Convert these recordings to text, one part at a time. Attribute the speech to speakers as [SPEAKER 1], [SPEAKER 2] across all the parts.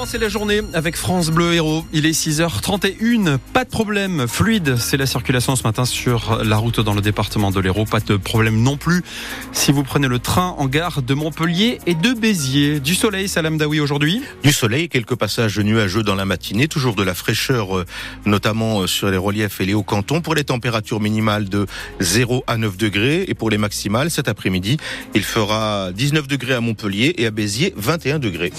[SPEAKER 1] commencer la journée avec France Bleu Héros. Il est 6h31. Pas de problème. Fluide, c'est la circulation ce matin sur la route dans le département de l'Hérault. Pas de problème non plus si vous prenez le train en gare de Montpellier et de Béziers. Du soleil, Salam Daoui, aujourd'hui.
[SPEAKER 2] Du soleil, quelques passages nuageux dans la matinée. Toujours de la fraîcheur, notamment sur les reliefs et les hauts cantons. Pour les températures minimales de 0 à 9 degrés. Et pour les maximales, cet après-midi, il fera 19 degrés à Montpellier et à Béziers, 21 degrés.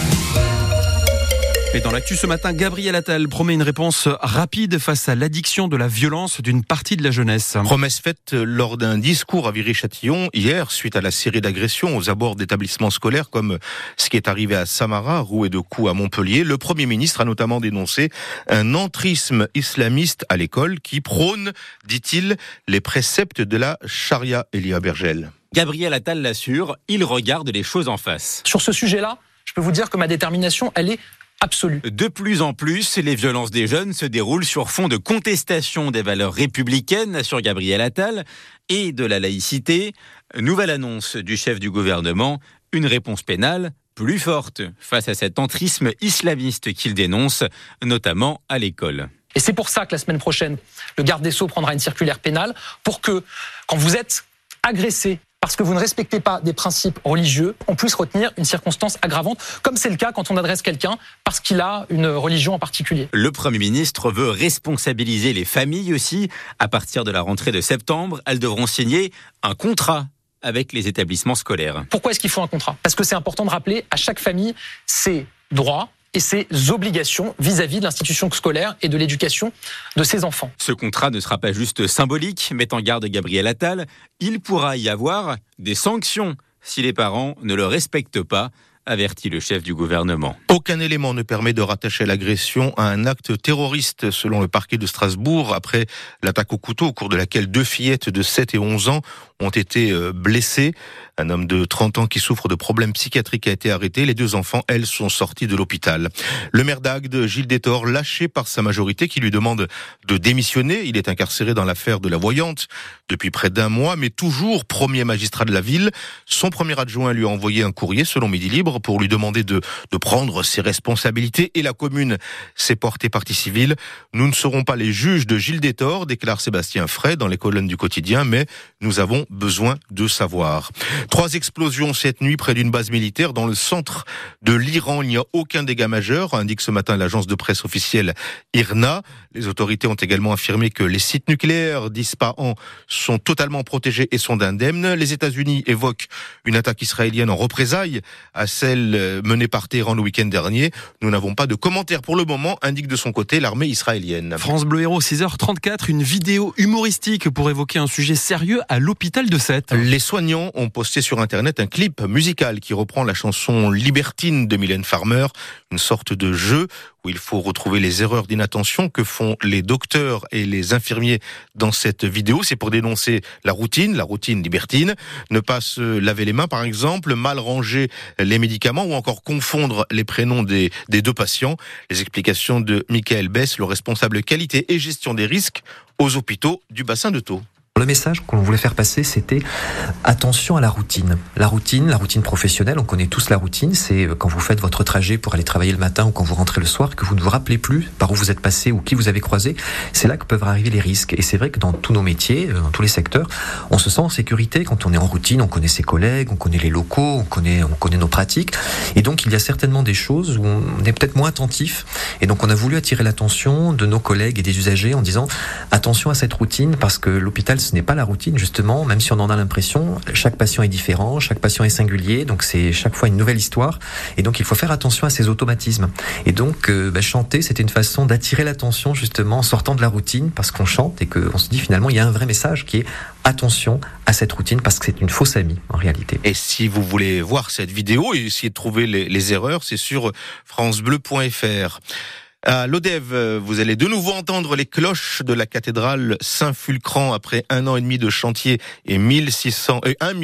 [SPEAKER 1] Et dans l'actu ce matin, Gabriel Attal promet une réponse rapide face à l'addiction de la violence d'une partie de la jeunesse.
[SPEAKER 2] Promesse faite lors d'un discours à Viry-Châtillon hier, suite à la série d'agressions aux abords d'établissements scolaires comme ce qui est arrivé à Samara, Roux et de coups à Montpellier. Le Premier ministre a notamment dénoncé un entrisme islamiste à l'école qui prône, dit-il, les préceptes de la charia. Elia Bergel.
[SPEAKER 3] Gabriel Attal l'assure, il regarde les choses en face.
[SPEAKER 4] Sur ce sujet-là, je peux vous dire que ma détermination, elle est absolue.
[SPEAKER 3] De plus en plus, les violences des jeunes se déroulent sur fond de contestation des valeurs républicaines, assure Gabriel Attal, et de la laïcité. Nouvelle annonce du chef du gouvernement, une réponse pénale plus forte face à cet entrisme islamiste qu'il dénonce, notamment à l'école.
[SPEAKER 4] Et c'est pour ça que la semaine prochaine, le garde des Sceaux prendra une circulaire pénale pour que, quand vous êtes agressé parce que vous ne respectez pas des principes religieux, on puisse retenir une circonstance aggravante, comme c'est le cas quand on adresse quelqu'un parce qu'il a une religion en particulier.
[SPEAKER 3] Le Premier ministre veut responsabiliser les familles aussi. À partir de la rentrée de septembre, elles devront signer un contrat avec les établissements scolaires.
[SPEAKER 4] Pourquoi est-ce qu'il faut un contrat ? Parce que c'est important de rappeler à chaque famille ses droits et ses obligations vis-à-vis de l'institution scolaire et de l'éducation de ses enfants.
[SPEAKER 3] Ce contrat ne sera pas juste symbolique, met en garde Gabriel Attal. Il pourra y avoir des sanctions si les parents ne le respectent pas, avertit le chef du gouvernement.
[SPEAKER 2] Aucun élément ne permet de rattacher l'agression à un acte terroriste, selon le parquet de Strasbourg, après l'attaque au couteau au cours de laquelle 2 fillettes de 7 et 11 ans ont été blessées. Un homme de 30 ans qui souffre de problèmes psychiatriques a été arrêté. Les 2 enfants, elles, sont sortis de l'hôpital. Le maire d'Agde, Gilles Détor, lâché par sa majorité qui lui demande de démissionner. Il est incarcéré dans l'affaire de la voyante depuis près d'1 mois, mais toujours premier magistrat de la ville. Son premier adjoint lui a envoyé un courrier, selon Midi Libre, pour lui demander de prendre ses responsabilités. Et la commune s'est portée partie civile. Nous ne serons pas les juges de Gilles Détor, déclare Sébastien Frey dans les colonnes du quotidien, mais nous avons besoin de savoir. 3 explosions cette nuit près d'une base militaire dans le centre de l'Iran. Il n'y a aucun dégât majeur, indique ce matin l'agence de presse officielle IRNA. Les autorités ont également affirmé que les sites nucléaires d'Ispahan sont totalement protégés et sont indemnes. Les États-Unis évoquent une attaque israélienne en représailles à celle menée par Téhéran le week-end dernier. Nous n'avons pas de commentaires pour le moment, indique de son côté l'armée israélienne.
[SPEAKER 1] France Bleu Héros, 6h34, une vidéo humoristique pour évoquer un sujet sérieux à l'hôpital de Sète.
[SPEAKER 2] Les soignants ont posté sur Internet un clip musical qui reprend la chanson Libertine de Mylène Farmer, une sorte de jeu où il faut retrouver les erreurs d'inattention que font les docteurs et les infirmiers dans cette vidéo. C'est pour dénoncer la routine libertine, ne pas se laver les mains par exemple, mal ranger les médicaments ou encore confondre les prénoms des 2 patients. Les explications de Michael Bess, le responsable qualité et gestion des risques aux hôpitaux du bassin de Thau.
[SPEAKER 5] Le message qu'on voulait faire passer, c'était attention à la routine. La routine professionnelle, on connaît tous la routine, c'est quand vous faites votre trajet pour aller travailler le matin ou quand vous rentrez le soir, que vous ne vous rappelez plus par où vous êtes passé ou qui vous avez croisé, c'est là que peuvent arriver les risques. Et c'est vrai que dans tous nos métiers, dans tous les secteurs, on se sent en sécurité quand on est en routine, on connaît ses collègues, on connaît les locaux, on connaît nos pratiques. Et donc il y a certainement des choses où on est peut-être moins attentif. Et donc on a voulu attirer l'attention de nos collègues et des usagers en disant attention à cette routine parce que l'hôpital ce n'est pas la routine justement, même si on en a l'impression, chaque patient est différent, chaque patient est singulier, donc c'est chaque fois une nouvelle histoire, et donc il faut faire attention à ces automatismes. Et donc chanter, c'était une façon d'attirer l'attention justement en sortant de la routine, parce qu'on chante et qu'on se dit finalement il y a un vrai message qui est attention à cette routine, parce que c'est une fausse amie en réalité.
[SPEAKER 2] Et si vous voulez voir cette vidéo et essayer de trouver les erreurs, c'est sur francebleu.fr. À l'Odève, vous allez de nouveau entendre les cloches de la cathédrale Saint-Fulcran après 1 an et demi de chantier et 1 600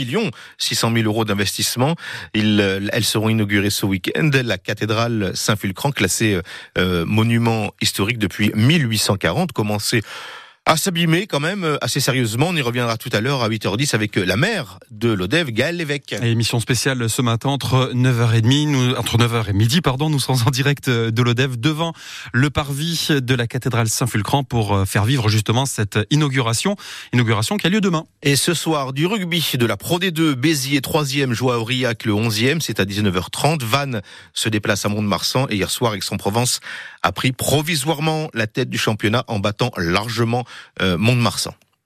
[SPEAKER 2] 000 euros d'investissement. Elles seront inaugurées ce week-end. La cathédrale Saint-Fulcran, classée monument historique depuis 1840, commencée À s'abîmer quand même assez sérieusement. On y reviendra tout à l'heure à 8h10 avec la maire de l'Odève, Gaëlle Lévesque.
[SPEAKER 1] Et émission spéciale ce matin entre 9h entre 9h et midi, nous serons en direct de l'Odève devant le parvis de la cathédrale Saint-Fulcran pour faire vivre justement cette inauguration qui a lieu demain.
[SPEAKER 2] Et ce soir, du rugby de la Pro D2, Béziers 3e joue à Aurillac le 11e, c'est à 19h30. Vannes se déplace à Mont-de-Marsan et hier soir, Aix-en-Provence a pris provisoirement la tête du championnat en battant largement Mont-de-Marsan.